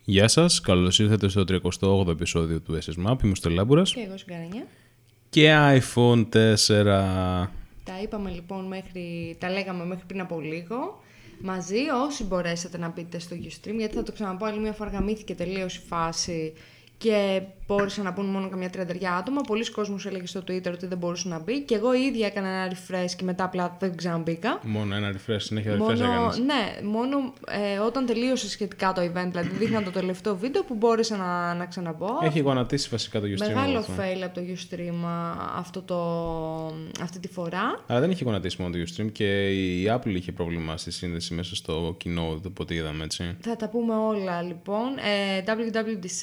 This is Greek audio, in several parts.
Γεια σας, καλώς ήρθατε στο 38ο επεισόδιο του SS Map. Είμαι ο Στελάμπουρας. Και εγώ Συγκαρανιά. Και iPhone 4. Τα λέγαμε μέχρι πριν από λίγο. Μαζί, όσοι μπορέσατε να μπείτε στο Ustream, γιατί θα το ξαναπώ άλλη μια φορά, γαμήθηκε τελείως η φάση και μπόρεσαν να πούν μόνο καμιά 30 άτομα. Πολλοί κόσμος έλεγε στο Twitter ότι δεν μπορούσε να μπει. Και εγώ ίδια έκανα ένα refresh και μετά απλά δεν ξαναμπήκα. Μόνο ένα refresh, συνέχεια refresh έκανες. Ναι, μόνο όταν τελείωσε σχετικά το event, δηλαδή δείχναν το τελευταίο βίντεο που μπόρεσα να ξαναμπω. Έχει γονατίσει βασικά το Ustream. Μεγάλο fail από το Ustream αυτή τη φορά. Αλλά δεν είχε γονατίσει μόνο το Ustream και η Apple είχε πρόβλημα στη σύνδεση μέσα στο κοινό, οπότε είδαμε έτσι. Θα τα πούμε όλα λοιπόν. WWDC,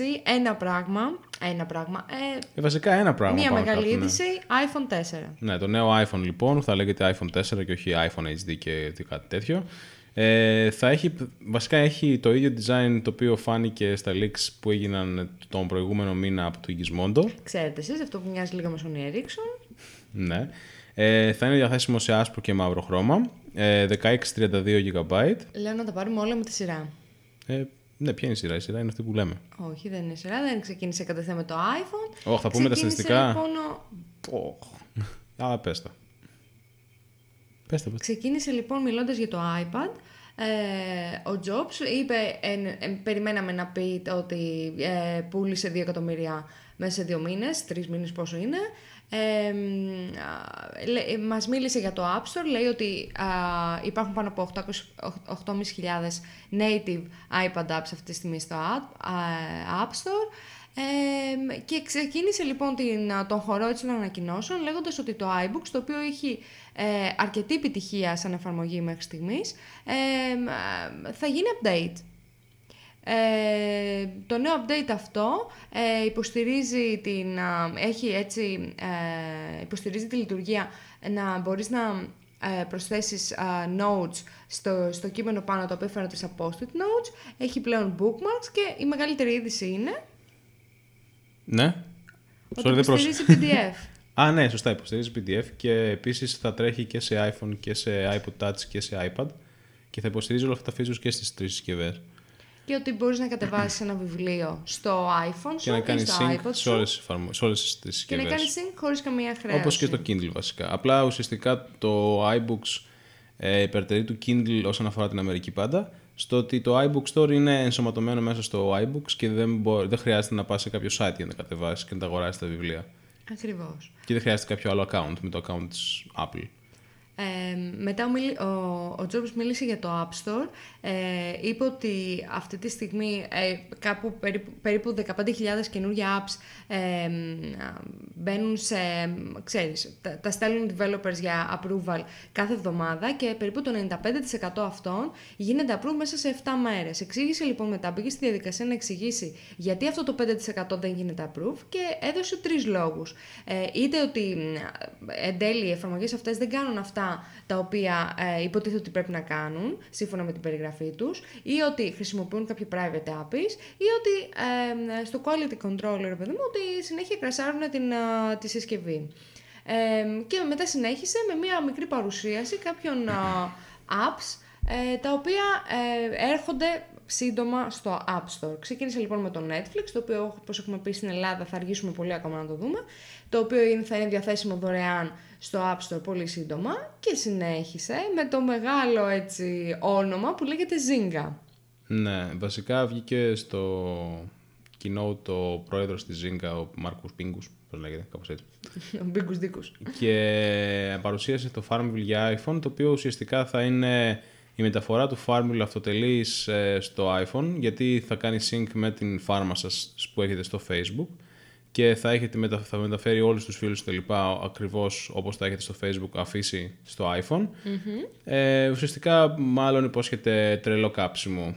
Βασικά ένα πράγμα. Μία μεγάλη κάτω, είδηση, iPhone 4. Ναι, το νέο iPhone λοιπόν θα λέγεται iPhone 4 και όχι iPhone HD και κάτι τέτοιο. Βασικά έχει το ίδιο design το οποίο φάνηκε στα leaks που έγιναν τον προηγούμενο μήνα από το Gizmodo. Ξέρετε εσείς, αυτό που μοιάζει λίγο με Sony Ericsson. Ναι. Θα είναι διαθέσιμο σε άσπρο και μαύρο χρώμα. 16-32 GB. Λέω να τα πάρουμε όλα με τη σειρά. Ναι, ποια είναι η σειρά? Η σειρά είναι αυτή που λέμε. Όχι, δεν είναι η σειρά, δεν ξεκίνησε κατευθείαν με το iPhone. Θα πούμε τα στατιστικά. Λοιπόν, Αλλά πες τα. Ξεκίνησε λοιπόν μιλώντας για το iPad. Ο Jobs είπε, περιμέναμε να πει ότι πούλησε 2 εκατομμύρια μέσα σε 2 μήνες, 3 μήνες πόσο είναι. Μας μίλησε για το App Store, λέει ότι υπάρχουν πάνω από 8.500 native iPad apps αυτή τη στιγμή στο App Store. Και ξεκίνησε λοιπόν τον χορό έτσι των ανακοινώσεων λέγοντας ότι το iBooks, το οποίο έχει αρκετή επιτυχία σαν εφαρμογή μέχρι στιγμής, θα γίνει update. Το νέο update αυτό υποστηρίζει υποστηρίζει τη λειτουργία να μπορείς να προσθέσεις notes στο κείμενο πάνω, το οποίο φαίνονται σαν post-it notes. Έχει πλέον bookmarks και η μεγαλύτερη είδηση είναι ναι. ότι υποστηρίζει PDF. Ναι, σωστά, υποστηρίζει PDF και επίσης θα τρέχει και σε iPhone και σε iPod Touch και σε iPad και θα υποστηρίζει όλα αυτά τα features και στις 3 συσκευές. Και ότι μπορείς να κατεβάσεις ένα βιβλίο στο iPhone και να κάνει sync σε όλες τις συσκευές. Και να κάνει sync χωρίς καμία χρέωση. Όπως και το Kindle βασικά. Απλά ουσιαστικά το iBooks υπερτερεί του Kindle όσον αφορά την Αμερική πάντα, στο ότι το iBook Store είναι ενσωματωμένο μέσα στο iBooks και δεν χρειάζεται να πας σε κάποιο site για να τα κατεβάσεις και να τα αγοράσεις τα βιβλία. Ακριβώς. Και δεν χρειάζεται κάποιο άλλο account με το account της Apple. Μετά ο Jobs μίλησε για το App Store. Είπε ότι αυτή τη στιγμή κάπου περίπου 15.000 καινούργια apps μπαίνουν τα στέλνουν developers για approval κάθε εβδομάδα και περίπου το 95% αυτών γίνεται approve μέσα σε 7 μέρες. Εξήγησε λοιπόν μετά, μπήκε στη διαδικασία να εξηγήσει γιατί αυτό το 5% δεν γίνεται approve και έδωσε 3 λόγους. Είτε ότι εν τέλει οι εφαρμογές αυτές δεν κάνουν αυτά τα οποία υποτίθεται ότι πρέπει να κάνουν σύμφωνα με την περιγραφή τους, ή ότι χρησιμοποιούν κάποιο private APIs, ή ότι στο quality control, ρε παιδί μου, ότι συνέχεια κρασάρουν τη συσκευή. Και μετά συνέχισε με μια μικρή παρουσίαση κάποιων apps τα οποία έρχονται σύντομα στο App Store. Ξεκίνησε λοιπόν με το Netflix, το οποίο, όπως έχουμε πει, στην Ελλάδα θα αργήσουμε πολύ ακόμα να το δούμε, το οποίο θα είναι διαθέσιμο δωρεάν στο App Store πολύ σύντομα, και συνέχισε με το μεγάλο έτσι όνομα που λέγεται Zynga. Ναι, βασικά βγήκε στο κοινό το πρόεδρος της Zynga, ο Μάρκους Πίνγκους, πώς λέγεται, κάπως έτσι. Ο Μπίγκους Δίκους. Και παρουσίασε το Farmville για iPhone, το οποίο ουσιαστικά θα είναι η μεταφορά του Farmville αυτοτελής στο iPhone, γιατί θα κάνει sync με την φάρμα σας που έχετε στο Facebook και θα μεταφέρει όλους τους φίλους και λοιπά ακριβώς όπως τα έχετε στο Facebook αφήσει στο iPhone. Mm-hmm. Ουσιαστικά μάλλον υπόσχεται τρελό κάψιμο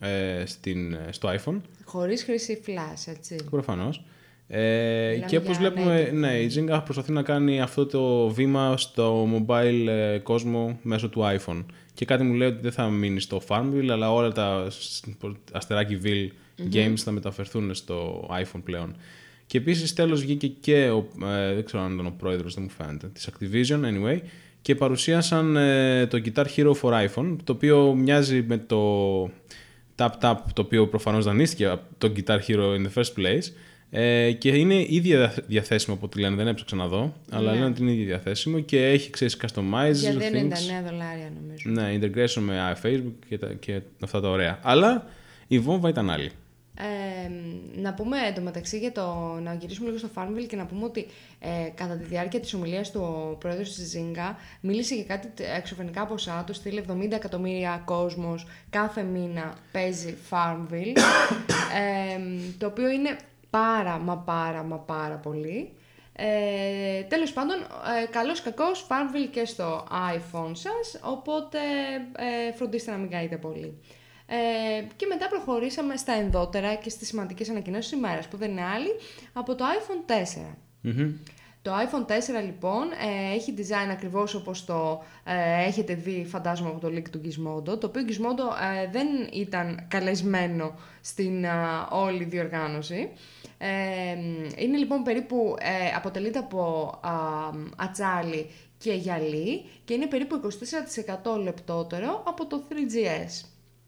στο iPhone. Χωρίς χρήση flash, έτσι. Προφανώς. Και όπως βλέπουμε, η Zynga προσπαθεί να κάνει αυτό το βήμα στο mobile κόσμο μέσω του iPhone. Και κάτι μου λέει ότι δεν θα μείνει στο Farmville, αλλά όλα τα αστεράκι Ville games θα μεταφερθούν στο iPhone πλέον. Και επίσης τέλος βγήκε και δεν ξέρω αν ήταν ο πρόεδρος, δεν μου φαίνεται, της Activision, anyway, και παρουσίασαν το Guitar Hero for iPhone, το οποίο μοιάζει με tap-tap, το οποίο προφανώς δανείστηκε από το Guitar Hero in the first place. Και είναι ίδια διαθέσιμο από ό,τι λένε, δεν έψαξα να δω, αλλά λένε ότι είναι ίδια διαθέσιμο και έχει, ξέρεις, customize Για $99 νομίζω. Ναι, integration με Facebook και αυτά τα ωραία. Αλλά η Vova ήταν άλλη. Να πούμε εντωμεταξύ να γυρίσουμε λίγο στο Farmville και να πούμε ότι κατά τη διάρκεια της ομιλίας του ο πρόεδρος της Zynga μίλησε για κάτι εξωφρενικά ποσά, του στείλε 70 εκατομμύρια κόσμος κάθε μήνα παίζει Farmville, το οποίο είναι πάρα πολύ. Τέλος πάντων, καλώς κακώς Farmville και στο iPhone σας, οπότε φροντίστε να μην καείτε πολύ. Και μετά προχωρήσαμε στα ενδότερα και στις σημαντικές ανακοινώσεις της ημέρας, που δεν είναι άλλη από το iPhone 4. Mm-hmm. Το iPhone 4 λοιπόν έχει design ακριβώς όπως το έχετε δει, φαντάζομαι, από το leak του Gizmodo, το οποίο Gizmodo δεν ήταν καλεσμένο στην όλη διοργάνωση. Είναι λοιπόν περίπου, αποτελείται από ατσάλι και γυαλί και είναι περίπου 24% λεπτότερο από το 3GS.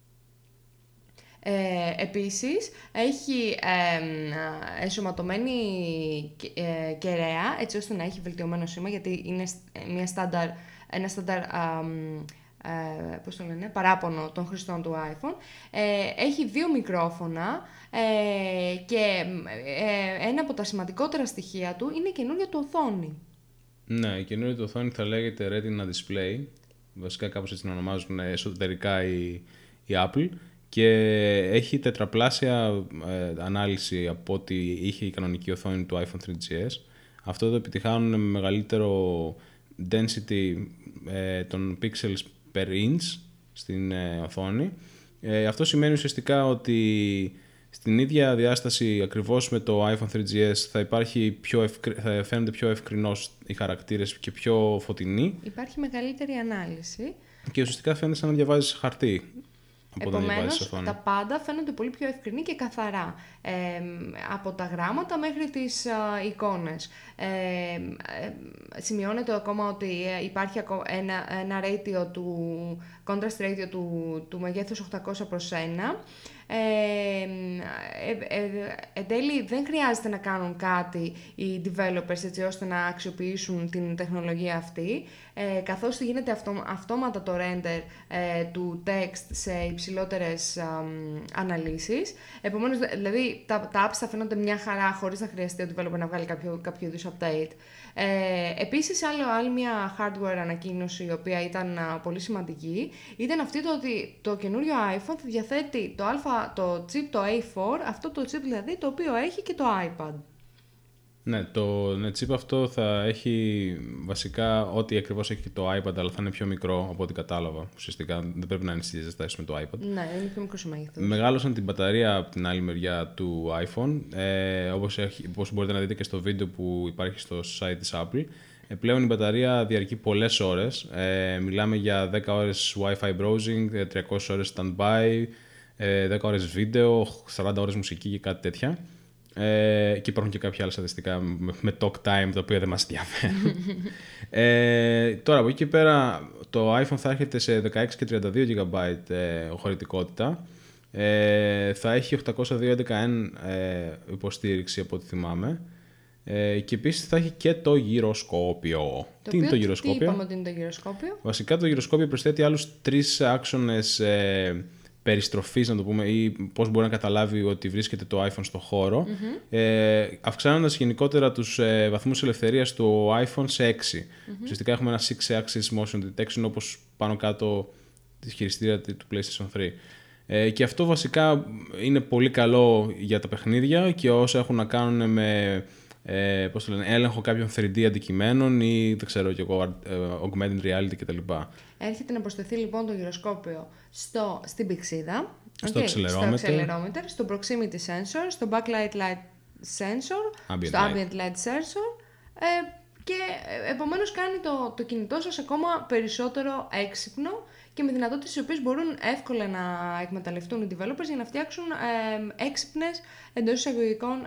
Επίσης έχει ενσωματωμένη κεραία, έτσι ώστε να έχει βελτιωμένο σήμα, γιατί είναι ένα στάνταρ παράπονο των χρηστών του iPhone. Έχει 2 μικρόφωνα και ένα από τα σημαντικότερα στοιχεία του είναι η καινούργια του οθόνη. Ναι, η καινούργια του οθόνη θα λέγεται Retina Display, βασικά κάπως έτσι την ονομάζουν εσωτερικά η Apple, και έχει τετραπλάσια ανάλυση από ό,τι είχε η κανονική οθόνη του iPhone 3GS. Αυτό το επιτυχάνουν με μεγαλύτερο density των pixels per inch στην οθόνη. Αυτό σημαίνει ουσιαστικά ότι στην ίδια διάσταση ακριβώς με το iPhone 3GS θα φαίνονται πιο ευκρινώς οι χαρακτήρες και πιο φωτεινοί. Υπάρχει μεγαλύτερη ανάλυση. Και ουσιαστικά φαίνεται σαν να διαβάζεις χαρτί. Επομένως, τα πάντα φαίνονται πολύ πιο ευκρινή και καθαρά, από τα γράμματα μέχρι τις εικόνες. Σημειώνεται ακόμα ότι υπάρχει ένα ratio contrast ratio του μεγέθους 800/1. Εν τέλει δεν χρειάζεται να κάνουν κάτι οι developers έτσι ώστε να αξιοποιήσουν την τεχνολογία αυτή, καθώς γίνεται αυτόματα το render του text σε υψηλότερες αναλύσεις. Επομένως, δηλαδή τα apps θα φαίνονται μια χαρά χωρίς να χρειαστεί ο developer να βγάλει κάποιο είδους update. Επίσης, άλλη μια hardware ανακοίνωση η οποία ήταν πολύ σημαντική ήταν αυτή ότι το καινούριο iPhone θα διαθέτει το chip, το A4, αυτό το chip δηλαδή το οποίο έχει και το iPad. Ναι, το chip αυτό θα έχει βασικά ό,τι ακριβώς έχει και το iPad, αλλά θα είναι πιο μικρό από ό,τι κατάλαβα. Ουσιαστικά δεν πρέπει να είναι στις διαστάσεις με το iPad. Ναι, είναι πιο μικρό σε μέγεθος. Μεγάλωσαν την μπαταρία από την άλλη μεριά του iPhone, όπως μπορείτε να δείτε και στο βίντεο που υπάρχει στο site της Apple. Πλέον η μπαταρία διαρκεί πολλές ώρες. Μιλάμε για 10 ώρες Wi-Fi browsing, 300 ώρες standby, 10 ώρες βίντεο, 40 ώρες μουσική και κάτι τέτοια. Και υπάρχουν και κάποια άλλα στατιστικά με talk time, τα οποία δεν μας ενδιαφέρουν. Τώρα, από εκεί και πέρα, το iPhone θα έρχεται σε 16 και 32 GB χωρητικότητα. Θα έχει 802.11n υποστήριξη, από ό,τι θυμάμαι. Και επίσης θα έχει και το γυροσκόπιο. Τι είναι το γυροσκόπιο? Τι είπαμε ότι είναι το γυροσκόπιο? Βασικά το γυροσκόπιο προσθέτει άλλους 3 άξονες περιστροφής, να το πούμε, ή πώς μπορεί να καταλάβει ότι βρίσκεται το iPhone στο χώρο, αυξάνοντας γενικότερα τους βαθμούς ελευθερίας του iPhone σε 6. Ουσιαστικά έχουμε ένα 6-axis motion detection, όπως πάνω κάτω τη χειριστήρια του PlayStation 3. Και αυτό βασικά είναι πολύ καλό για τα παιχνίδια και όσα έχουν να κάνουν με έλεγχο κάποιων 3D αντικειμένων ή δεν ξέρω κι εγώ, augmented reality κτλ. Έρχεται να προσθεθεί λοιπόν το γυροσκόπιο στην πηξίδα, στο accelerometer, στο proximity sensor, στο backlight light sensor, στο ambient light sensor, και επομένως κάνει το κινητό σας ακόμα περισσότερο έξυπνο και με δυνατότητες οι οποίες μπορούν εύκολα να εκμεταλλευτούν οι developers για να φτιάξουν έξυπνες εντός εισαγωγικών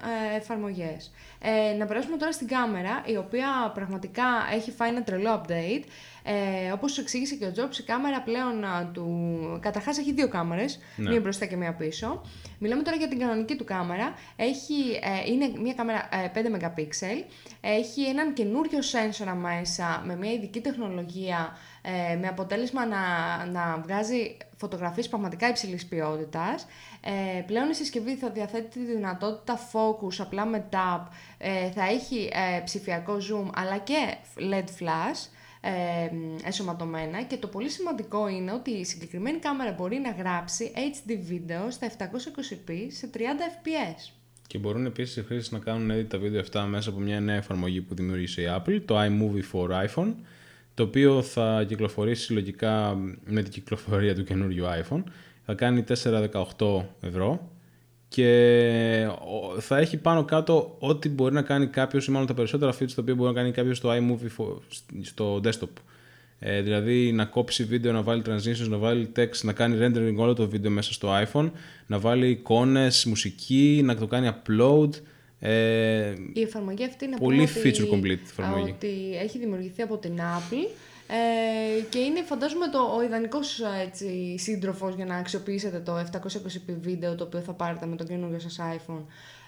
εφαρμογές. Να περάσουμε τώρα στην κάμερα, η οποία πραγματικά έχει φάει ένα τρελό update. Όπως εξήγησε και ο Jobs, η κάμερα πλέον καταρχάς έχει 2 κάμερες, μία μπροστά και μία πίσω. Μιλάμε τώρα για την κανονική του κάμερα. Είναι μία κάμερα 5 MP, έχει έναν καινούριο σένσορα μέσα με μία ειδική τεχνολογία, με αποτέλεσμα να βγάζει φωτογραφίες πραγματικά υψηλής ποιότητας. Πλέον η συσκευή θα διαθέτει τη δυνατότητα focus απλά με tap, θα έχει ψηφιακό zoom αλλά και LED flash ενσωματωμένα, και το πολύ σημαντικό είναι ότι η συγκεκριμένη κάμερα μπορεί να γράψει HD βίντεο στα 720p σε 30 fps. Και μπορούν επίσης οι χρήστες να κάνουν edit τα βίντεο αυτά μέσα από μια νέα εφαρμογή που δημιούργησε η Apple, το iMovie for iPhone, το οποίο θα κυκλοφορήσει λογικά με την κυκλοφορία του καινούριου iPhone. Θα κάνει 418 ευρώ και θα έχει πάνω κάτω ό,τι μπορεί να κάνει κάποιος, ή μάλλον τα περισσότερα features τα οποία μπορεί να κάνει κάποιος στο iMovie στο desktop. Δηλαδή να κόψει βίντεο, να βάλει transitions, να βάλει text, να κάνει rendering όλο το βίντεο μέσα στο iPhone, να βάλει εικόνες, μουσική, να το κάνει upload. Η εφαρμογή αυτή είναι πολύ feature complete εφαρμογή. Ότι έχει δημιουργηθεί από την Apple και είναι, φαντάζομαι, ο ιδανικός σύντροφος για να αξιοποιήσετε το 720p βίντεο το οποίο θα πάρετε με το καινούργιο σας iPhone.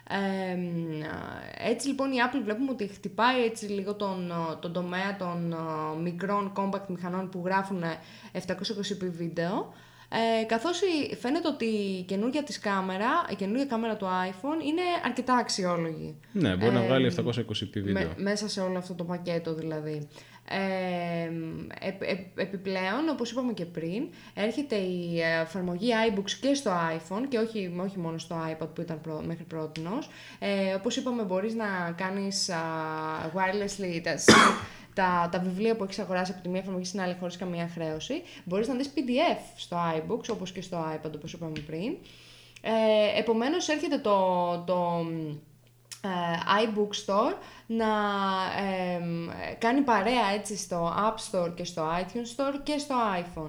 Έτσι λοιπόν η Apple βλέπουμε ότι χτυπάει έτσι λίγο τον τομέα των μικρών compact μηχανών που γράφουν 720p βίντεο, καθώς φαίνεται ότι η καινούργια κάμερα του iPhone είναι αρκετά αξιόλογη. Ναι, μπορεί να βγάλει 720p βίντεο. Μέσα σε όλο αυτό το πακέτο δηλαδή. Επιπλέον, όπως είπαμε και πριν, έρχεται η εφαρμογή iBooks και στο iPhone και όχι μόνο στο iPad που ήταν μέχρι πρότινος. Όπως είπαμε, μπορείς να κάνεις wirelessly τα βιβλία που έχεις αγοράσει από τη μία εφαρμογή στην άλλη χωρίς καμία χρέωση. Μπορείς να δεις PDF στο iBooks όπως και στο iPad, όπως είπαμε πριν. Επομένως έρχεται το iBook Store να κάνει παρέα έτσι στο App Store και στο iTunes Store και στο iPhone.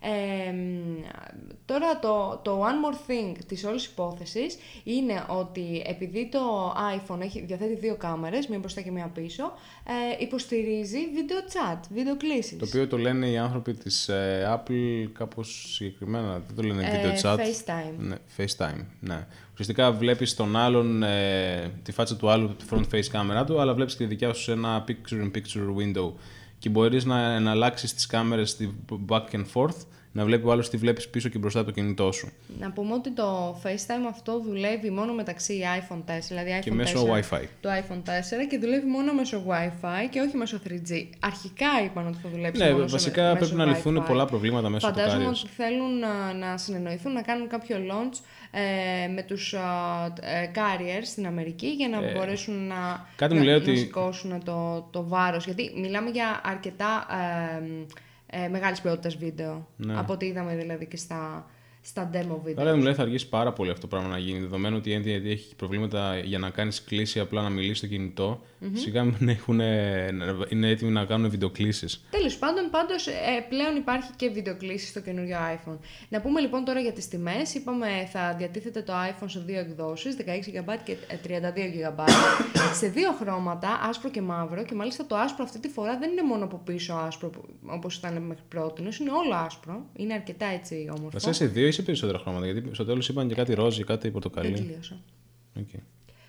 Τώρα το one more thing της όλης υπόθεσης είναι ότι επειδή το iPhone διαθέτει 2 κάμερες, μία μπροστά και μία πίσω, υποστηρίζει video chat, βίντεο κλήσεις. Το οποίο το λένε οι άνθρωποι της Apple κάπως συγκεκριμένα, δεν το λένε video chat. FaceTime. Ναι, FaceTime, ναι. Ουσιαστικά βλέπεις τον άλλον, τη φάτσα του άλλου, τη front face κάμερα του, αλλά βλέπεις και τη δικιά σου σε ένα picture-in-picture window. Και μπορείς να αλλάξεις τις κάμερες στη back and forth, να βλέπει ο άλλος τι βλέπεις πίσω και μπροστά το κινητό σου. Να πούμε ότι το FaceTime αυτό δουλεύει μόνο μεταξύ iPhone 4, δηλαδή iPhone και μέσω 4, Wi-Fi. Το iPhone 4 και δουλεύει μόνο μέσω Wi-Fi και όχι μέσω 3G. Αρχικά είπαν ότι θα δουλέψει μόνο βασικά μέσω πρέπει να λυθούν Wi-Fi. πολλά προβλήματα μέσω του carriers. Φαντάζομαι ότι θέλουν να συνεννοηθούν, να κάνουν κάποιο launch με τους carriers στην Αμερική για να μπορέσουν να σηκώσουν το βάρος. Γιατί μιλάμε για αρκετά μεγάλης ποιότητας βίντεο, από ό,τι είδαμε δηλαδή και στα demo βίντεο. Άρα μου λέει θα αργήσει πάρα πολύ αυτό το πράγμα να γίνει, δεδομένου ότι η NTT έχει προβλήματα για να κάνεις κλήση απλά να μιλήσει στο κινητό. Σιγά μην είναι έτοιμοι να κάνουν βιντεοκλήσεις. Τέλος πάντων, πάντως πλέον υπάρχει και βιντεοκλήση στο καινούριο iPhone. Να πούμε λοιπόν τώρα για τις τιμές. Είπαμε θα διατίθεται το iPhone σε 2 εκδόσεις, 16GB και 32GB, σε 2 χρώματα, άσπρο και μαύρο, και μάλιστα το άσπρο αυτή τη φορά δεν είναι μόνο από πίσω άσπρο όπως ήταν μέχρι πρότινος, είναι όλο άσπρο, είναι αρκετά έτσι όμορφο. Βασικά σε 2 ή σε περισσότερα χρώματα, γιατί στο τέλος είπαν και κάτι ροζ ή κάτι πορτοκαλί. Δεν τελείωσα. Okay.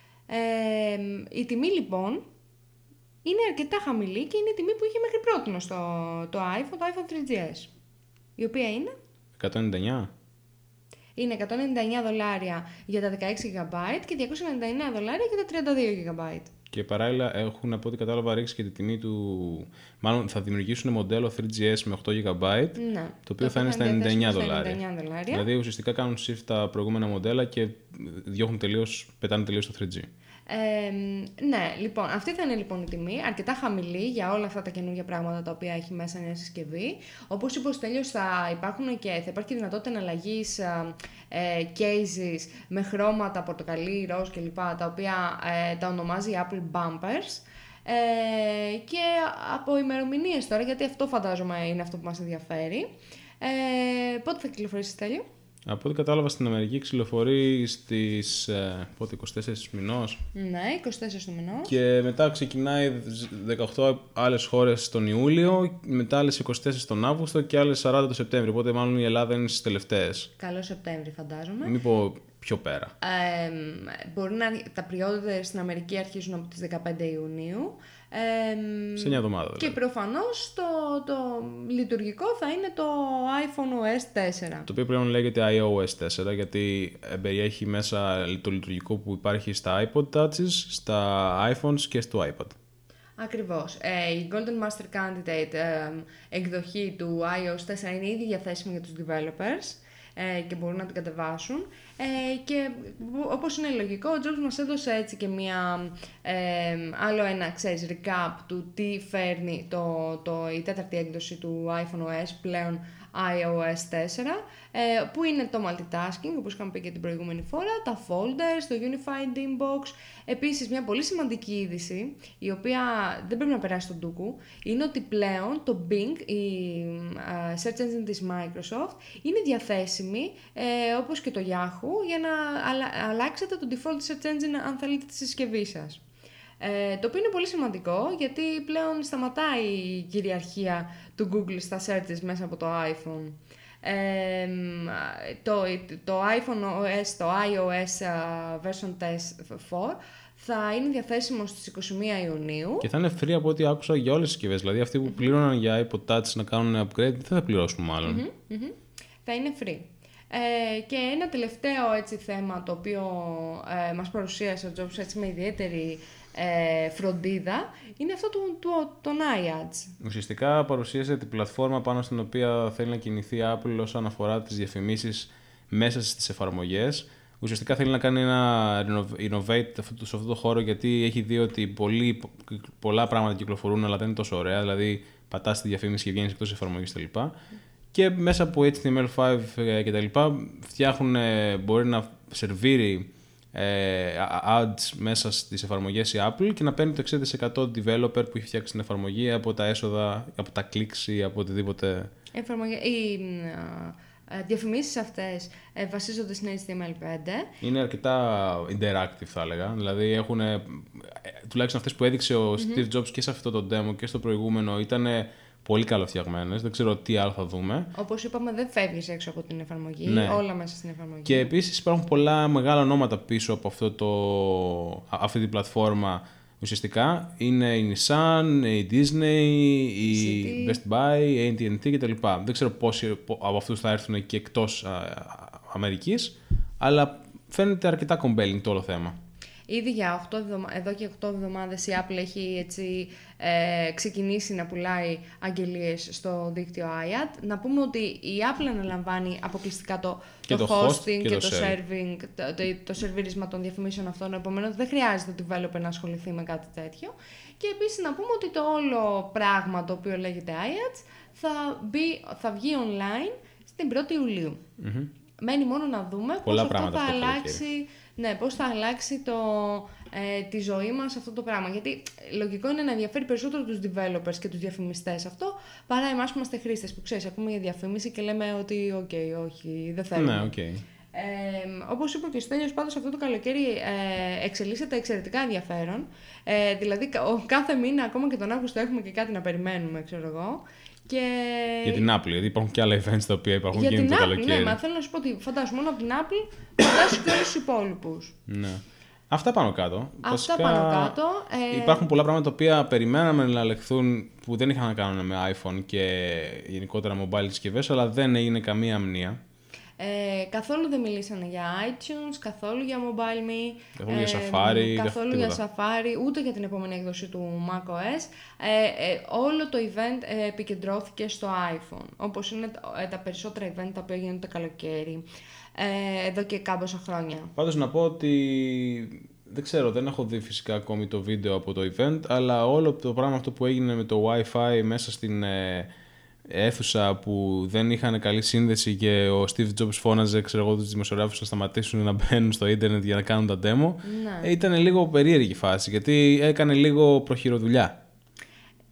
Η τιμή λοιπόν είναι αρκετά χαμηλή και είναι η τιμή που είχε μέχρι πρότινος το iPhone 3GS, η οποία είναι 199. Είναι $199 για τα 16GB και $299 για τα 32GB. Και παράλληλα έχουν, από ό,τι κατάλαβα, ρίξει και τη τιμή του. Μάλλον θα δημιουργήσουν μοντέλο 3GS με 8GB, το οποίο θα είναι στα $99. Δηλαδή ουσιαστικά κάνουν shift τα προηγούμενα μοντέλα και πετάνε τελείως το 3G. Ναι, λοιπόν, αυτή θα είναι λοιπόν η τιμή, αρκετά χαμηλή για όλα αυτά τα καινούργια πράγματα τα οποία έχει μέσα νέα συσκευή. Όπως είπε ο Στέλιος, θα υπάρχει δυνατότητα εναλλαγής cases με χρώματα πορτοκαλί, ροζ κλπ, τα οποία τα ονομάζει Apple Bumpers. Και από ημερομηνίες τώρα, γιατί αυτό φαντάζομαι είναι αυτό που μας ενδιαφέρει. Πότε θα κυκλοφορήσει, Στέλιο? Από ό,τι κατάλαβα στην Αμερική ξυλοφορεί στις 24 μηνός. Ναι, 24 του μηνός. Και μετά ξεκινάει 18 άλλες χώρες τον Ιούλιο, μετά άλλες 24 τον Αύγουστο και άλλες 40 τον Σεπτέμβριο. Οπότε μάλλον η Ελλάδα είναι στις τελευταίες. Καλό Σεπτέμβρη φαντάζομαι. Μην πω πιο πέρα. Μπορεί να τα pre-order στην Αμερική αρχίζουν από τις 15 Ιουνίου. Σε 9 εβδομάδα δηλαδή. Και προφανώς το λειτουργικό θα είναι το iPhone OS 4. Το οποίο πλέον λέγεται iOS 4 γιατί περιέχει μέσα το λειτουργικό που υπάρχει στα iPod Touches, στα iPhones και στο iPad. Ακριβώς. Η Golden Master Candidate εκδοχή του iOS 4 είναι ήδη διαθέσιμη για τους developers και μπορούν να την κατεβάσουν και όπως είναι λογικό ο Jobs μας έδωσε έτσι και άλλο ένα recap του τι φέρνει η τέταρτη έκδοση του iPhone OS πλέον iOS 4 που είναι το multitasking όπως είχαμε πει και την προηγούμενη φορά, τα folders, το unified inbox. Επίσης μια πολύ σημαντική είδηση η οποία δεν πρέπει να περάσει στον ντούκου είναι ότι πλέον το Bing, η search engine της Microsoft είναι διαθέσιμη όπως και το Yahoo για να αλλάξετε το default search engine αν θέλετε τη συσκευή σας. Το οποίο είναι πολύ σημαντικό γιατί πλέον σταματάει η κυριαρχία του Google στα searches μέσα από το iPhone. Το iPhone OS, το iOS version 4 θα είναι διαθέσιμο στις 21 Ιουνίου. Και θα είναι free από ό,τι άκουσα για όλες τις συσκευές. Δηλαδή αυτοί που πλήρωναν για iPod Touch να κάνουν upgrade δεν θα πληρώσουν μάλλον. Θα είναι free. Και ένα τελευταίο έτσι θέμα το οποίο μας παρουσίασε ο Jobs έτσι με ιδιαίτερη φροντίδα είναι αυτό των iAds. Ουσιαστικά παρουσίασε την πλατφόρμα πάνω στην οποία θέλει να κινηθεί η Apple όσον αφορά τις διαφημίσεις μέσα στις εφαρμογές. Ουσιαστικά θέλει να κάνει ένα innovate σε αυτό το χώρο γιατί έχει δει ότι πολλά πράγματα κυκλοφορούν αλλά δεν είναι τόσο ωραία. Δηλαδή πατάς τη διαφήμιση και βγαίνεις εκτός εφαρμογής κτλ. Και μέσα από HTML5 κτλ. Μπορεί να σερβίρει ads μέσα στις εφαρμογές η Apple και να παίρνει το 60% developer που έχει φτιάξει την εφαρμογή από τα έσοδα, από τα clicks ή από οτιδήποτε. Οι διαφημίσεις αυτές βασίζονται στην HTML5. Είναι αρκετά interactive θα έλεγα, δηλαδή έχουν, τουλάχιστον αυτές που έδειξε ο Steve Jobs και σε αυτό το demo και στο προηγούμενο ήταν πολύ καλοφτιαγμένες, δεν ξέρω τι άλλο θα δούμε. Όπως είπαμε, δεν φεύγεις έξω από την εφαρμογή, όλα μέσα στην εφαρμογή. Και επίσης υπάρχουν πολλά μεγάλα ονόματα πίσω από αυτή την πλατφόρμα. Ουσιαστικά είναι η Nissan, η Disney, η Best Buy, η AT&T κτλ. Δεν ξέρω πόσοι από αυτούς θα έρθουν και εκτός Αμερικής, αλλά φαίνεται αρκετά compelling το όλο θέμα. Ήδη εδώ και 8 εβδομάδες η Apple έχει ξεκινήσει να πουλάει αγγελίες στο δίκτυο iAd. Να πούμε ότι η Apple αναλαμβάνει αποκλειστικά το hosting και το serving, το σερβίρισμα των διαφημίσεων αυτών. Επομένως δεν χρειάζεται ο developer να ασχοληθεί με κάτι τέτοιο. Και επίσης να πούμε ότι το όλο πράγμα το οποίο λέγεται iAds θα βγει online στην 1η Ιουλίου. Μένει μόνο να δούμε πώς αυτό θα αλλάξει. Ναι, πώς θα αλλάξει τη ζωή μας αυτό το πράγμα. Γιατί λογικό είναι να ενδιαφέρει περισσότερο τους developers και τους διαφημιστές αυτό, παρά εμάς που είμαστε χρήστες, που ξέρεις, ακούμε για διαφήμιση και λέμε ότι όχι, δεν θέλουμε. Ναι, okay. Όπως είπε και ο Στέλιος, πάντως αυτό το καλοκαίρι εξελίσσεται εξαιρετικά ενδιαφέρον. Δηλαδή, κάθε μήνα, ακόμα και τον Αύγουστο, έχουμε και κάτι να περιμένουμε, ξέρω εγώ. Για την Apple, γιατί υπάρχουν και άλλα events τα οποία υπάρχουν και το καλοκαίρι. Ναι, μα θέλω να σου πω ότι φαντάσου μόνο από την Apple, φαντάσου και όλους τους υπόλοιπους. Ναι. Αυτά πάνω κάτω. Υπάρχουν πολλά πράγματα τα οποία περιμέναμε να ελεγχθούν που δεν είχαν να κάνουν με iPhone και γενικότερα mobile συσκευές, αλλά δεν έγινε καμία αμνία. Καθόλου δεν μιλήσανε για iTunes, καθόλου για MobileMe, καθόλου για Safari, καθόλου για Safari, ούτε για την επόμενη έκδοση του macOS. Όλο το event επικεντρώθηκε στο iPhone, όπως είναι τα περισσότερα event τα οποία γίνονται το καλοκαίρι, εδώ και κάμποσα χρόνια. Πάντως να πω ότι δεν ξέρω, δεν έχω δει φυσικά ακόμη το βίντεο από το event, αλλά όλο το πράγμα αυτό που έγινε με το Wi-Fi μέσα στην αίθουσα που δεν είχαν καλή σύνδεση και ο Steve Jobs φώναζε, ξέρω εγώ, τους δημοσιογράφους να σταματήσουν να μπαίνουν στο ίντερνετ για να κάνουν τα demo. Ναι. Ήταν λίγο περίεργη φάση, γιατί έκανε λίγο προχειροδουλειά.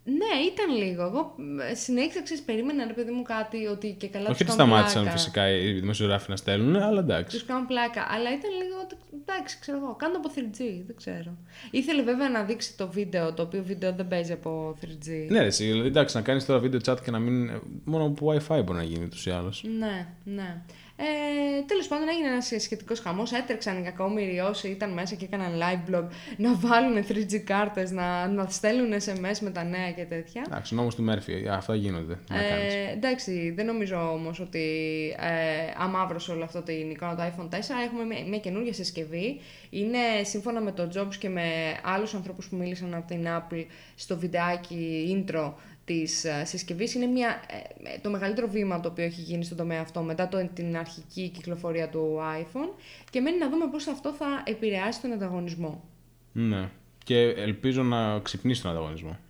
Ναι, ήταν λίγο. Εγώ συνέχισα, περίμενα ρε παιδί μου κάτι ότι και καλά. Όχι ότι σταμάτησαν φυσικά οι δημοσιογράφοι να στέλνουν, αλλά εντάξει. Τους κάνουν πλάκα. Αλλά ήταν λίγο. Εντάξει, ξέρω εγώ. Κάνω από 3G, δεν ξέρω. Ήθελε βέβαια να δείξει το βίντεο, το οποίο βίντεο δεν παίζει από 3G. Ναι, ρε, δηλαδή εντάξει, να κάνεις τώρα βίντεο chat και να μην. Μόνο από Wi-Fi μπορεί να γίνει ούτως ή άλλως. Ναι, ναι. Τέλος πάντων, έγινε ένας σχετικός χαμός. Έτρεξαν οι κακόμοιροι όσοι ήταν μέσα και έκαναν live blog να βάλουν 3G κάρτες, να στέλνουν SMS με τα νέα και τέτοια. Εντάξει, νόμος του Μέρφυ, αυτά γίνονται. Εντάξει, δεν νομίζω όμως ότι αμαύρωσε όλο αυτό την εικόνα του iPhone 4. Έχουμε μια καινούργια συσκευή. Είναι σύμφωνα με τον Jobs και με άλλους ανθρώπους που μίλησαν από την Apple στο βιντεάκι intro της συσκευής. Είναι το μεγαλύτερο βήμα το οποίο έχει γίνει στον τομέα αυτό μετά την αρχική κυκλοφορία του iPhone και μένει να δούμε πώς αυτό θα επηρεάσει τον ανταγωνισμό. Ναι, και ελπίζω να ξυπνήσει τον ανταγωνισμό.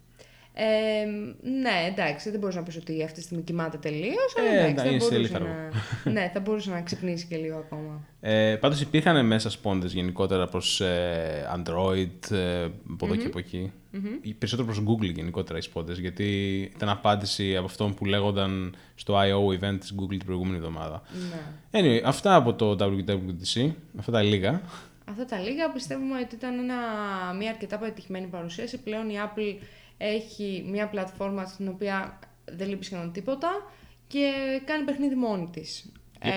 Ναι, εντάξει, δεν μπορείς να πεις ότι αυτή τη στιγμή κοιμάται τελείως, αλλά εντάξει, θα μπορούσε να ξυπνήσει και λίγο ακόμα. Πάντως υπήρχαν μέσα σπόντες γενικότερα προς Android, από εδώ και από εκεί. Περισσότερο προς Google γενικότερα οι σπόντες, γιατί ήταν απάντηση από αυτό που λέγονταν στο I.O. event της Google την προηγούμενη εβδομάδα. Ναι. Anyway, αυτά από το WWDC, αυτά τα λίγα. Αυτά τα λίγα πιστεύουμε ότι ήταν μια αρκετά πετυχημένη παρουσίαση. Πλέον η Apple έχει μια πλατφόρμα στην οποία δεν λείπει σχεδόν τίποτα και κάνει παιχνίδι μόνη της.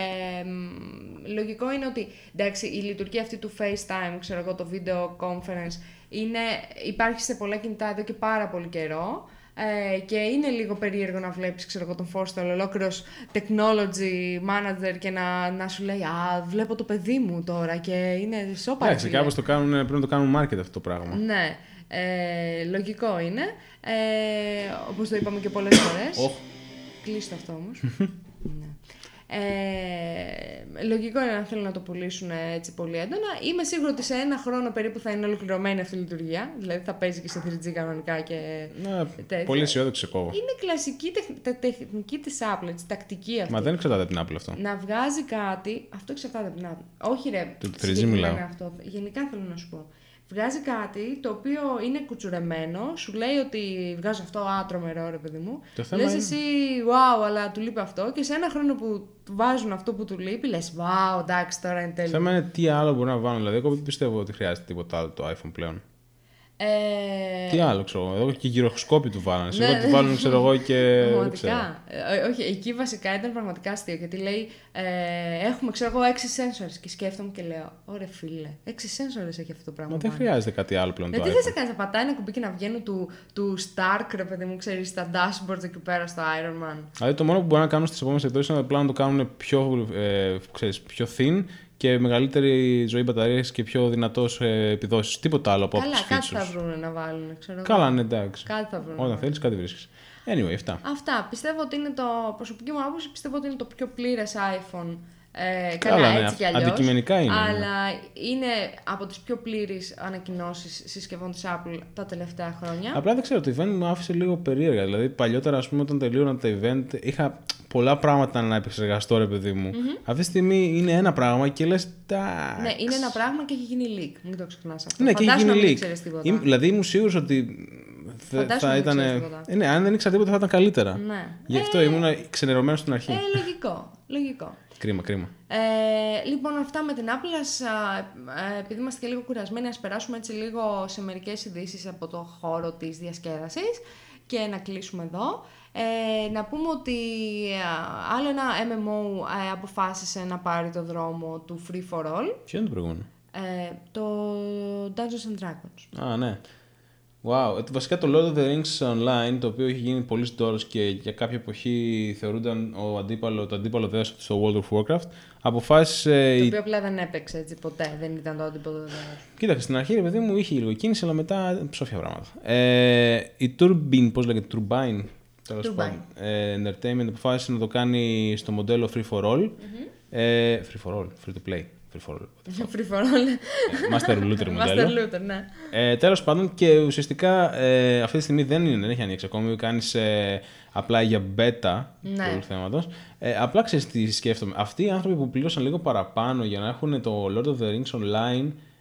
Λογικό είναι ότι εντάξει, η λειτουργία αυτή του FaceTime, ξέρω εγώ, το video conference υπάρχει σε πολλά κινητά εδώ και πάρα πολύ καιρό και είναι λίγο περίεργο να βλέπεις, ξέρω εγώ, τον Forstall ολόκληρος technology manager και να σου λέει «Α, βλέπω το παιδί μου τώρα» και είναι σώπα. Εντάξει, κάπως πρέπει να το κάνουν market αυτό το πράγμα. Ναι. Λογικό είναι, όπως το είπαμε και πολλές φορές. Κλείστο αυτό όμως. Ναι. Λογικό είναι να θέλουν να το πουλήσουν έτσι πολύ έντονα. Είμαι σίγουρη ότι σε ένα χρόνο περίπου θα είναι ολοκληρωμένη αυτή η λειτουργία. Δηλαδή θα παίζει και σε 3G κανονικά και τέτοια. Πολύ αισιόδοξο κόβω. Είναι κλασική τεχνική της Apple, έτσι, τακτική αυτή. Μα δεν εξαρτάται από την Apple αυτό. Να βγάζει κάτι, αυτό εξαρτάται από την Apple. Όχι ρε, το 3G μιλάω. Αυτό. Γενικά θέλω να σου πω. Βγάζει κάτι το οποίο είναι κουτσουρεμένο, σου λέει ότι βγάζω αυτό άτρομερο, ρε παιδί μου. Λες εσύ, wow, αλλά του λείπει αυτό. Και σε ένα χρόνο που βάζουν αυτό που του λείπει, λες, wow, εντάξει, τώρα είναι τέλειο. Το θέμα είναι τι άλλο μπορεί να βάλουν. Δηλαδή, εγώ δεν πιστεύω ότι χρειάζεται τίποτα άλλο το iPhone πλέον. Τι άλλο, ξέρω εγώ. Και γυροσκόπη του βάλανε. Σίγουρα του βάλουν, ξέρω εγώ και. Πραγματικά. Όχι, εκεί βασικά ήταν πραγματικά αστείο. Γιατί λέει, έχουμε, ξέρω εγώ, 6 sensors. Και σκέφτομαι και λέω, ωραία φίλε, 6 sensors έχει αυτό το πράγμα. Μα δεν χρειάζεται κάτι άλλο πλέον. Γιατί δεν σε κάνει να πατάει ένα κουμπί και να βγαίνουν του Stark, ρε παιδί μου, ξέρει, στα dashboards εκεί πέρα στο Iron Man. Δηλαδή το μόνο που μπορεί να κάνουν στις επόμενες εκδόσεις είναι απλά να το κάνουν πιο thin και μεγαλύτερη ζωή μπαταρίας και πιο δυνατός επιδόσεις. Τίποτα άλλο από αυτές τις features. Καλά, κάτι θα βρουν να βάλουν, ξέρω. Καλά, ναι, εντάξει. Κάτι θα βρουν. Όταν θέλεις, κάτι βρίσκεις. Anyway, αυτά. Πιστεύω ότι είναι το προσωπική μου άποψη, πιστεύω ότι είναι το πιο πλήρες iPhone. Καλά, έτσι ναι, κι αλλιώς. αντικειμενικά είναι. Αλλά είναι από τις πιο πλήρεις ανακοινώσεις συσκευών της Apple τα τελευταία χρόνια. Απλά δεν ξέρω, το event μου άφησε λίγο περίεργα. Δηλαδή, παλιότερα, ας πούμε, όταν τελείωναν τα event, είχα πολλά πράγματα να επεξεργαστώ, ρε παιδί μου. Αυτή τη στιγμή είναι ένα πράγμα και λες. Ναι, είναι ένα πράγμα και έχει γίνει leak. Μην το ξεχνάς αυτό. Ναι, και έχει γίνει leak. Δηλαδή, ήμουν σίγουρος ότι. Θα ήταν. Ναι, αν δεν ήξερα τίποτα θα ήταν καλύτερα. Ναι. Γι' αυτό ήμουν ξενερωμένος στην αρχή. Λογικό. Κρίμα. Λοιπόν, αυτά με την Apple. Επειδή είμαστε και λίγο κουρασμένοι, ας περάσουμε έτσι λίγο σε μερικές ειδήσεις από το χώρο της διασκέδασης και να κλείσουμε εδώ. Να πούμε ότι άλλο ένα MMO αποφάσισε να πάρει το δρόμο του Free for All. Ποιο είναι το προηγούμενο? Το Dungeons and Dragons. Α, ναι. Wow. Βασικά το Lord of the Rings Online, το οποίο έχει γίνει πολύ στόρος και για κάποια εποχή θεωρούνταν το αντίπαλο δέος στο World of Warcraft, αποφάσισε. Το οποίο απλά δεν έπαιξε έτσι ποτέ, δεν ήταν το αντίπαλο δέος. Κοίταξε, στην αρχή, παιδί μου, είχε λίγο κίνηση, αλλά μετά ψόφια πράγματα. Η Turbine, πώς λέγεται, Turbine Entertainment αποφάσισε να το κάνει στο μοντέλο Free for All. Free for All, free to play. Free for all. Master Looter μοντέλο. Master Looter, ναι. Τέλος πάντων, και ουσιαστικά αυτή τη στιγμή δεν έχει ανοίξει ακόμη. Κάνεις απλά για beta του θέματος. Απλά ξέρεις τι σκέφτομαι. Αυτοί οι άνθρωποι που πλήρωσαν λίγο παραπάνω για να έχουν το Lord of the Rings Online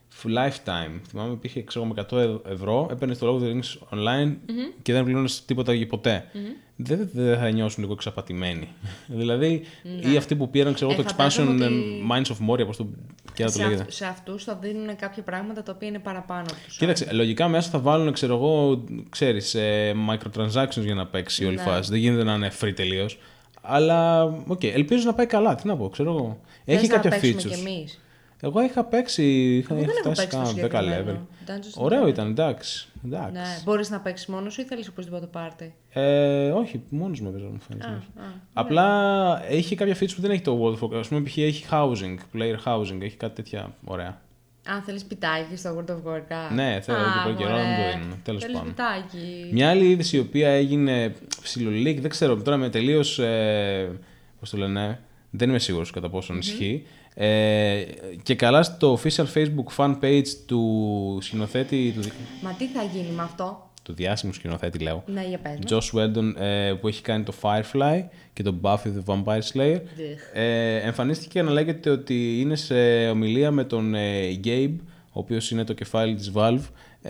lifetime. Θυμάμαι υπήρχε, ξέρω, με 100 ευρώ, έπαιρνε το Lord of the Rings online και δεν πληρώνεις τίποτα για ποτέ. Δεν θα νιώσουν λίγο εξαπατημένοι? Δηλαδή, ή αυτοί που πήραν, ξέρω, το expansion Minds of Moria, πώς το λέγεται. Σε αυτούς θα δίνουν κάποια πράγματα τα οποία είναι παραπάνω από τους. Κοίταξε, λογικά μέσα θα βάλουν, ξέρω εγώ, ξέρεις, microtransactions για να παίξει όλη φάση. Δεν γίνεται να είναι free τελείως. Αλλά, ελπίζω να πάει καλά. Τι να πω, ξέρω εγώ. Έχει κάποια features. Κι εμείς. Εγώ είχα παίξει, είχα φτάσει κάνα 10 level. Ωραίο ήταν, εντάξει. Ναι. Μπορείς να παίξεις μόνος σου ή θέλεις οπωσδήποτε πάρτι? Όχι, μόνος μου έπαιζα, μου φαίνεται. Απλά έχει κάποια features που δεν έχει το World of Warcraft. Ας πούμε, έχει housing, player housing, έχει κάτι τέτοια ωραία. Αν θέλεις πιτάκι στο World of Warcraft. Ναι, θέλω εδώ πολύ καιρό να μου το δίνουν. Τέλος πάντων. Πιτάκι. Μια άλλη είδηση η οποία έγινε ψιλολίκ, δεν ξέρω, τώρα με τελείως. Πώς το λένε, δεν είμαι σίγουρος κατά πόσον ισχύει. Και καλά στο official Facebook fan page του σκηνοθέτη. Μα τι θα γίνει με αυτό? Του διάσημου σκηνοθέτη, λέω. Ναι, για πες. Joss Whedon, που έχει κάνει το Firefly και το Buffy the Vampire Slayer. Εμφανίστηκε να λέγεται ότι είναι σε ομιλία με τον Gabe, ο οποίος είναι το κεφάλι της Valve,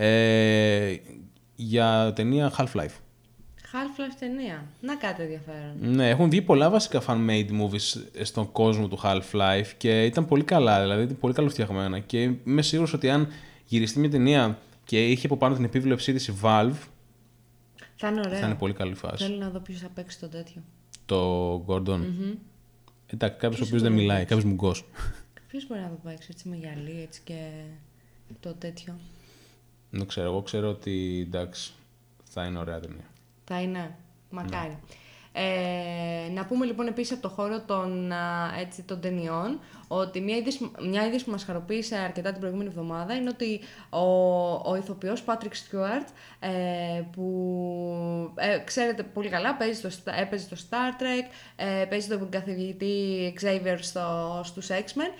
για ταινία Half-Life. Half-Life ταινία. Να κάτι ενδιαφέρον. Ναι, έχουν βγει πολλά βασικά fan-made movies στον κόσμο του Half-Life και ήταν πολύ καλά, δηλαδή πολύ καλοφτιαγμένα. Και είμαι σίγουρος ότι αν γυριστεί μια ταινία και είχε από πάνω την επίβλεψή της η Valve, θα είναι ωραίο. Θα είναι πολύ καλή φάση. Θέλω να δω ποιος θα παίξει το τέτοιο. Το Gordon. Εντάξει, κάποιος ο οποίος δεν μιλάει, κάποιος μουγκός. Ποιος μπορεί να το παίξει έτσι με γυαλί, έτσι και το τέτοιο? Δεν ξέρω, εγώ ξέρω ότι εντάξει, θα είναι ωραία ταινία. Θα είναι, μακάρι. Να πούμε λοιπόν επίσης από το χώρο των ταινιών ότι μια είδηση που μας χαροποίησε αρκετά την προηγούμενη εβδομάδα είναι ότι ο ηθοποιός Patrick Stewart, που ξέρετε πολύ καλά, έπαιζε στο Star Trek, παίζει τον καθηγητή Xavier στους X-Men,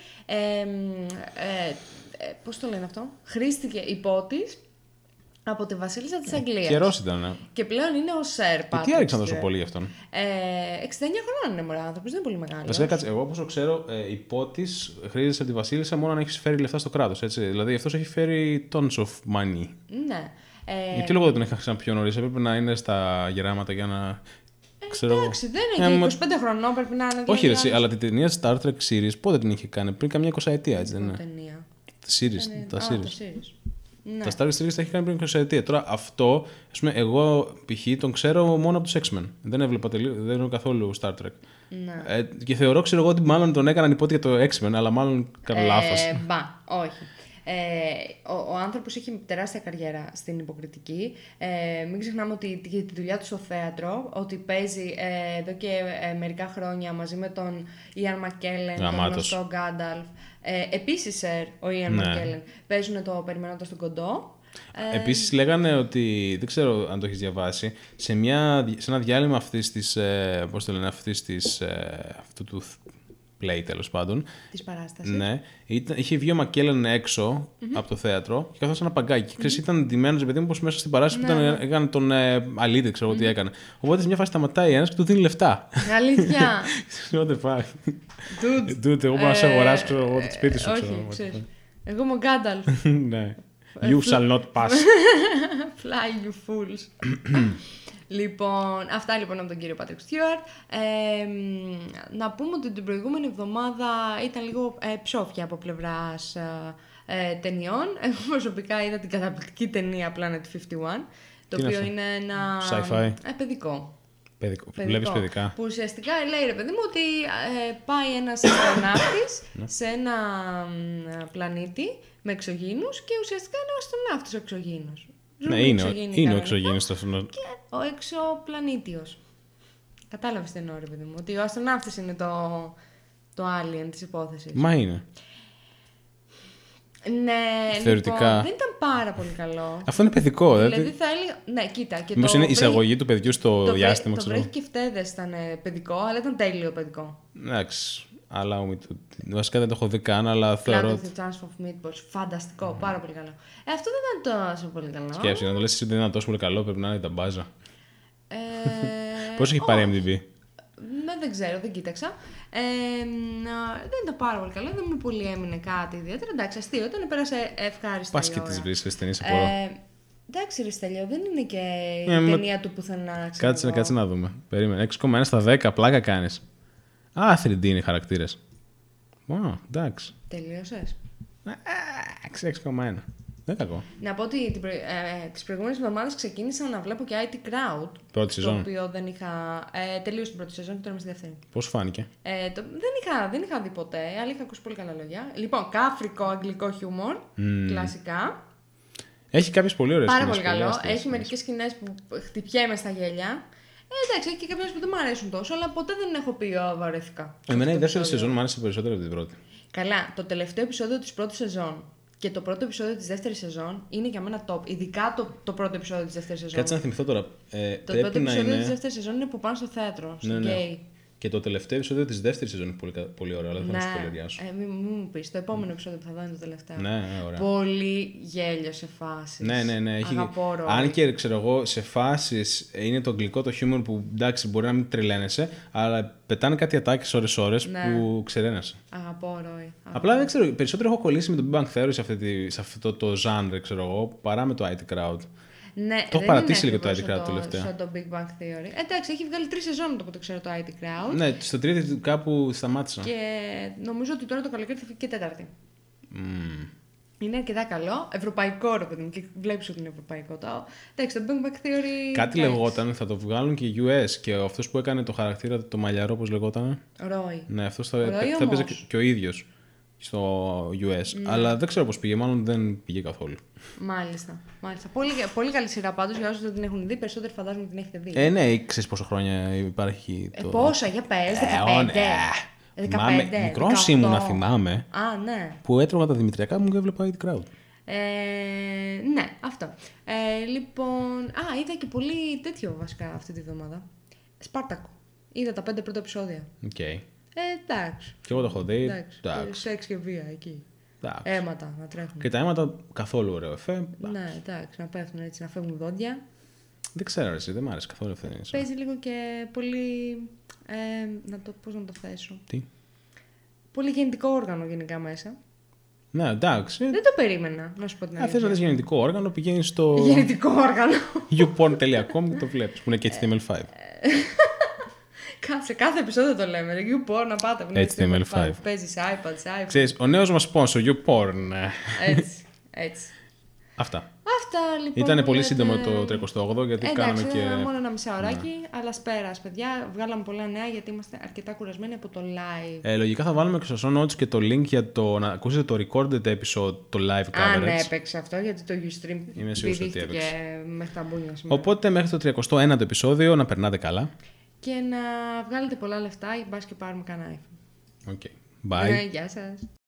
πώς το λένε αυτό, χρήστηκε υπότις από τη βασίλισσα της Αγγλίας. Καιρός ήταν, ναι. Και πλέον είναι ο Σερ Πάτρικ. Τι έριξαν τόσο πολύ γι' αυτόν? 69 χρονών είναι μωρά άνθρωπος, δεν είναι πολύ μεγάλος. Βασικά, κάτσε, εγώ όπως ξέρω, υπότις χρήζεσαι από τη βασίλισσα μόνο αν έχεις φέρει λεφτά στο κράτος, έτσι. Δηλαδή αυτός έχει φέρει tons of money. Ναι. Για ποιο λόγο δεν τον είχα ξανά πιο νωρίς? Έπρεπε να είναι στα γεράματα για να. Εντάξει, δεν είναι. 25 χρονών πρέπει να είναι. Όχι, ρε, αλλά την ταινία Star Trek series πότε την είχε κάνει? Πριν καμιά 20 ετία, έτσι δεν είναι? Τα series. Ναι. Τα Star Wars series τα έχει κάνει πριν 20 ετία. Τώρα αυτό, ας πούμε, εγώ π.χ. τον ξέρω μόνο από τους X-Men. Δεν έβλεπα δεν είναι καθόλου Star Trek. Ναι. Και θεωρώ, ξέρω εγώ, ότι μάλλον τον έκαναν υπότι για το X-Men, αλλά μάλλον κάνω λάθος. Όχι. Ο άνθρωπος έχει τεράστια καριέρα στην υποκριτική. Μην ξεχνάμε ότι για τη δουλειά του στο θέατρο, ότι παίζει εδώ και μερικά χρόνια μαζί με τον Ian McKellen, τον γνωστό Gandalf. Επίσης, ο Ian McKellen, παίζουν το Περιμένοντας τον Κοντό. Επίσης λέγανε ότι, δεν ξέρω αν το έχεις διαβάσει, σε ένα διάλειμμα αυτού του play, τέλος πάντων. Της παράστασης. Ναι. Είχε βγει ο Μακέλεν έξω από το θέατρο και καθώς ένα παγκάκι. Ξέρεις, ήταν ντυμένος, παιδί μου, πως μέσα στην παράσταση που έκανε τον αλήτη, ξέρω τι έκανε. Οπότε σε μια φάση σταματάει ένας και του δίνει λεφτά. Αλήθεια. What the fuck. Dude, εγώ μπορώ να σε αγοράσω, ξέρω εγώ, το σπίτι σου. Όχι, ξέρεις. Εγώ είμαι ο Γκάνταλφ. Ναι. You shall not pass. Fly, you fools. Λοιπόν, αυτά λοιπόν από τον κύριο Patrick Stewart. Να πούμε ότι την προηγούμενη εβδομάδα ήταν λίγο ψόφια από πλευράς ταινιών. Εγώ προσωπικά είδα την καταπληκτική ταινία Planet 51, το οποίο είναι ένα sci-fi. Παιδικό. Βλέπεις παιδικά. Που ουσιαστικά λέει, ρε παιδί μου, ότι πάει ένας αστροναύτης σε ένα πλανήτη με εξωγήινους και ουσιαστικά είναι ο αστροναύτης ο εξωγήινος. Ναι, είναι ο εξωγήινος το αστροναύτη. Και ο εξωπλανήτιος. Κατάλαβες τι εννοώ, ρε παιδί μου, ότι ο αστροναύτης είναι το alien της υπόθεσης. Μα είναι. Ναι, θεωρητικά. Λοιπόν, δεν ήταν πάρα πολύ καλό. Αυτό είναι παιδικό, δηλαδή θα έλεγα. Ναι, κοίτα. Μήπως είναι η εισαγωγή του παιδιού στο διάστημα, ξέρω. Το Βρέχει και Φτέδες ήταν παιδικό, αλλά ήταν τέλειο παιδικό. Εντάξει. Βασικά δεν το έχω δει καν, αλλά θεωρώ. Planet of Chance of Meatballs. Φανταστικό, πάρα πολύ καλό. Αυτό δεν ήταν τόσο πολύ καλό. Σκέψη, να το λες εσύ ότι δεν ήταν τόσο πολύ καλό, πρέπει να είναι η ταμπάζα. Πώς έχει πάρει MDB? Δεν ξέρω, δεν κοίταξα. Δεν ήταν πάρα πολύ καλό, δεν μου πολύ έμεινε κάτι ιδιαίτερα. Εντάξει, αστείο ήταν, πέρασε ευχάριστα. Πας και τις βρίσκεις ταινίες από εδώ. Εντάξει, ρε Στέλιο, δεν είναι και η ταινία του πουθενά. Κάτσε να δούμε. Περίμενε. 6,1 στα 10, πλάκα κάνεις. 3D είναι οι χαρακτήρες. Εντάξει. Τελείωσες. 6,1. Δεν κακό. Να πω ότι τις προηγούμενες εβδομάδες ξεκίνησα να βλέπω και IT Crowd. Πρώτη σεζόν. Το οποίο δεν είχα. Τελείωσε την πρώτη σεζόν και τώρα είμαι στη δεύτερη. Πώς φάνηκε? Δεν είχα δει ποτέ, αλλά είχα ακούσει πολύ καλά λόγια. Λοιπόν, κάφρικο αγγλικό χιούμορ. Κλασικά. Έχει κάποιες πολύ ωραίες σκηνές. Πάρα πολύ καλό. Έχει μερικές σκηνές που χτυπιέμαι στα γέλια. Εντάξει, έχει και κάποιες που δεν μου αρέσουν τόσο, αλλά ποτέ δεν έχω πει βαρέθηκα. Εμένα η δεύτερη σεζόν μου άρεσε περισσότερο από την πρώτη. Καλά, το τελευταίο επεισόδιο της πρώτης σεζόν και το πρώτο επεισόδιο της δεύτερης σεζόν είναι για μένα top. Ειδικά το πρώτο επεισόδιο της δεύτερης σεζόν. Κάτσε να θυμηθώ τώρα. Το πρώτο επεισόδιο της δεύτερης σεζόν είναι που πάνε στο θέατρο. Στο γκέι. Και το τελευταίο επεισόδιο της δεύτερης σεζόν είναι πολύ ωραίο, αλλά δεν θα σου σπολεριάσω. Μην μου πεις, το επόμενο επεισόδιο που θα δω είναι το τελευταίο. Ναι, ωραία. Πολύ γέλιο σε φάσεις. Ναι. Αγαπώ ρόλο. Αν και ξέρω εγώ, σε φάσεις είναι το αγγλικό το χιούμορ που εντάξει μπορεί να μην τρελαίνεσαι, αλλά πετάνε κάτι ατάκες ώρες-ώρες που ξεραίνεσαι. Αγαπώ Ρόι. Απλά δεν ξέρω, περισσότερο έχω κολλήσει με το Big Bang Theory σε αυτό το genre, ξέρω εγώ, παρά με το IT Crowd. Ναι, το έχω παρατήσει λίγο το IT Crowd τελευταία. Σαν το Big Bang Theory. Εντάξει, έχει βγάλει 3 σεζόν το που το ξέρω το IT Crowd. Ναι, στο τρίτο κάπου σταμάτησα. Και νομίζω ότι τώρα το καλοκαίρι θα φύγει και τέταρτη. Είναι αρκετά καλό. Ευρωπαϊκό ρε παιδί μου. Και βλέπεις ότι είναι ευρωπαϊκό. Εντάξει, το Big Bang Theory. Κάτι λεγόταν, θα το βγάλουν και US. Και αυτός που έκανε το χαρακτήρα, το μαλλιαρό, πώς λεγόταν. Ρόι. Ναι, αυτός θα έπαιζε και ο ίδιος στο US. Αλλά δεν ξέρω πώς πήγε, μάλλον δεν πήγε καθόλου. Μάλιστα. Πολύ καλή σειρά πάντως για όσους δεν την έχουν δει. Περισσότεροι φαντάζομαι την έχετε δει. Ναι, ξέρεις πόσο χρόνια υπάρχει το. Πόσα, για πες, 15. Μικρός ήμουν να θυμάμαι. Ναι. Που έτρωγα τα δημητριακά μου και έβλεπα IT Crowd. Ναι, αυτό. Λοιπόν. Είδα και πολύ τέτοιο βασικά αυτή τη βδομάδα. Σπάρτακο. Είδα τα 5 πρώτα επεισόδια. Εντάξει. Και εγώ το έχω δει. Εντάξει. Σεξ και βία εκεί. Εντάξει. Αίματα να τρέχουν. Και τα αίματα καθόλου ωραίο εφέ. Ναι, εντάξει, να πέφτουν έτσι, να φεύγουν δόντια. Δεν ξέρω, εσύ, δεν μ' άρεσε καθόλου αυτή. Παίζει λίγο και πολύ. Πώς να το θέσω. Τι? Πολύ γεννητικό όργανο γενικά μέσα. Ναι, εντάξει. Δεν το περίμενα, να σου πω την αλήθεια. Θες να δεις γεννητικό όργανο, πηγαίνεις στο. Γεννητικό όργανο. youporn.com και το βλέπεις, που είναι και HTML5. Σε κάθε επεισόδιο το λέμε. YouPorn να πάτε. HTML5. Παίζεις iPad. Ξέρεις, ο νέος μας sponsor, YouPorn. Έτσι. Αυτά. Λοιπόν. Ήταν πολύ σύντομο το 38 γιατί κάναμε και. Μόνο ένα μισάωράκι, αλλά σπέρας, παιδιά. Βγάλαμε πολλά νέα γιατί είμαστε αρκετά κουρασμένοι από το live. Λογικά θα βάλουμε και στο show notes και το link για το να ακούσετε το recorded episode, το live coverage. Ναι, έπαιξε αυτό γιατί το Ustream πηδήχτηκε μέχρι τα μπούνια σήμερα. Οπότε μέχρι το 31ο επεισόδιο να περνάτε καλά. Και να βγάλετε πολλά λεφτά, μπας και πάρουμε κανένα iPhone. Bye. Γεια σας.